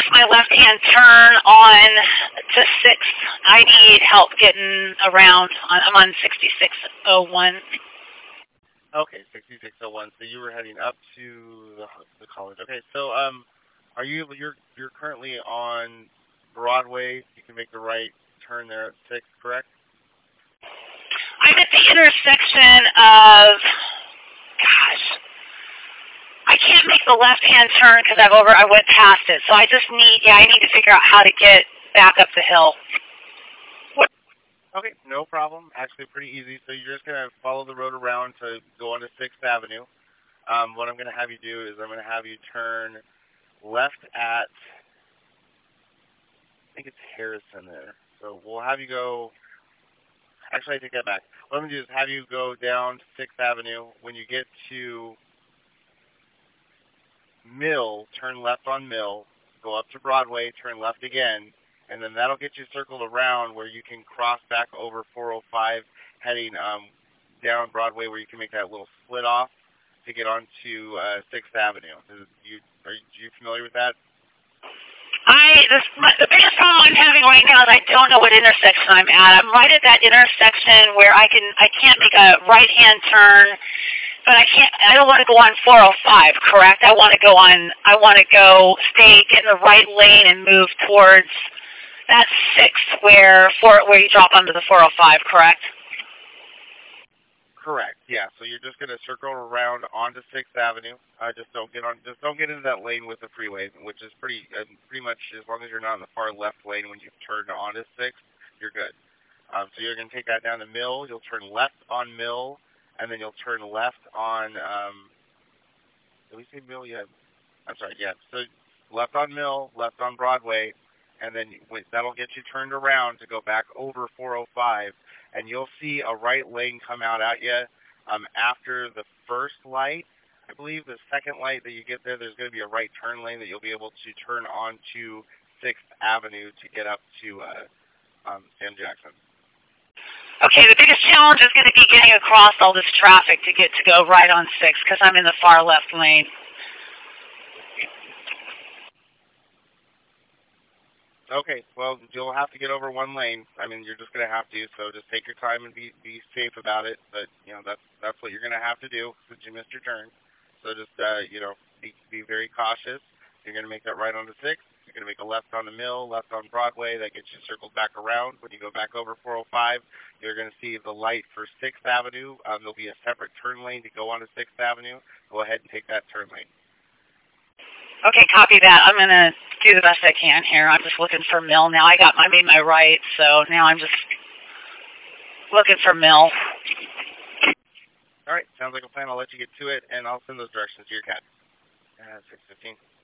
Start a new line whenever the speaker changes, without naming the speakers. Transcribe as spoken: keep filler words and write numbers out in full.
my left-hand turn on to sixth. I need help getting around. I'm on sixty-six oh one.
Okay, sixty-six oh one. So you were heading up to the, the college. Okay, so um, are you you're you're currently on Broadway? You can make the right turn there at six, correct?
I'm at the intersection of. Gosh, I can't make the left-hand turn because I've over. I went past it, so I just need. Yeah, I need to figure out how to get back up the hill.
Okay, no problem. Actually, pretty easy. So you're just going to follow the road around to go onto sixth Avenue. Um, what I'm going to have you do is I'm going to have you turn left at, I think it's Harrison there. So we'll have you go, actually I take that back. What I'm going to do is have you go down to sixth Avenue. When you get to Mill, turn left on Mill, go up to Broadway, turn left again, and then that'll get you circled around where you can cross back over four oh five heading um, down Broadway where you can make that little split off to get onto uh, sixth Avenue. Is you, are you familiar with that?
I this, the biggest problem I'm having right now is I don't know what intersection I'm at. I'm right at that intersection where I can I can't make a right hand turn, but I can't. I don't want to go on four oh five. Correct? I want to go on. I want to go stay get in the right lane and move towards. That's six where for where you drop onto the four oh five, correct?
Correct. Yeah. So you're just going to circle around onto sixth Avenue. Uh, just don't get on. Just don't get into that lane with the freeway, which is pretty uh, pretty much as long as you're not in the far left lane when you turn onto sixth, you're good. Um, so you're going to take that down to Mill. You'll turn left on Mill, and then you'll turn left on. Um, did we say Mill? Yeah. I'm sorry. Yeah. So left on Mill, left on Broadway. And then that'll get you turned around to go back over four oh five, and you'll see a right lane come out at you um, after the first light. I believe the second light that you get there, there's going to be a right turn lane that you'll be able to turn onto sixth Avenue to get up to uh, um, Sam Jackson.
Okay, the biggest challenge is going to be getting across all this traffic to get to go right on sixth because I'm in the far left lane.
Okay, well, you'll have to get over one lane. I mean, you're just going to have to, so just take your time and be be safe about it. But, you know, that's that's what you're going to have to do since you missed your turn. So just, uh, you know, be, be very cautious. You're going to make that right onto sixth. You're going to make a left on the Mill, left on Broadway. That gets you circled back around. When you go back over four oh five, you're going to see the light for sixth Avenue. Um, there'll be a separate turn lane to go onto sixth Avenue. Go ahead and take that turn lane.
Okay, copy that. I'm going to do the best I can here. I'm just looking for Mill now. I got I made my right, so now I'm just looking for Mill.
All right, sounds like a plan. I'll let you get to it, and I'll send those directions to your cat. Uh, six fifteen.